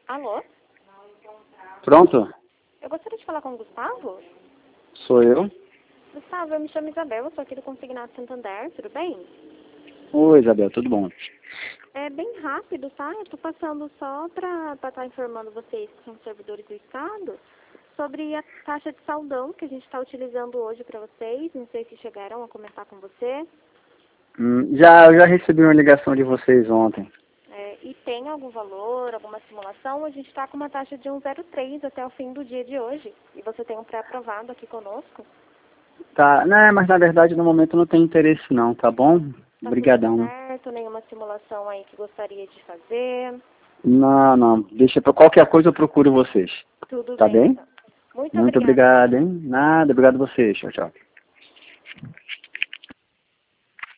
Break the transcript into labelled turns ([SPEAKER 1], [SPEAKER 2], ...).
[SPEAKER 1] Alô?
[SPEAKER 2] Pronto?
[SPEAKER 1] Eu gostaria de falar com o Gustavo.
[SPEAKER 2] Sou eu.
[SPEAKER 1] Gustavo, eu me chamo Isabel, eu sou aqui do Consignado Santander, tudo bem?
[SPEAKER 2] Oi, Isabel, tudo bom?
[SPEAKER 1] É bem rápido, tá? Eu tô passando só para estar informando vocês que são servidores do Estado sobre a taxa de saldão que a gente está utilizando hoje para vocês. Não sei se chegaram a comentar com você.
[SPEAKER 2] Eu já recebi uma ligação de vocês ontem.
[SPEAKER 1] E tem algum valor, alguma simulação? A gente está com uma taxa de 1,03 até o fim do dia de hoje. E você tem um pré-aprovado aqui conosco.
[SPEAKER 2] Tá, né, mas na verdade no momento não tem interesse não, tá bom?
[SPEAKER 1] Tá tudo
[SPEAKER 2] Obrigadão.
[SPEAKER 1] certo? Nenhuma simulação aí que gostaria de fazer?
[SPEAKER 2] Não, deixa pra qualquer coisa eu procuro vocês.
[SPEAKER 1] Tudo
[SPEAKER 2] Tá
[SPEAKER 1] bem,
[SPEAKER 2] bem?
[SPEAKER 1] então. Muito
[SPEAKER 2] Muito
[SPEAKER 1] obrigada,
[SPEAKER 2] obrigado,
[SPEAKER 1] viu?
[SPEAKER 2] hein? Nada, obrigado a vocês. Tchau, tchau.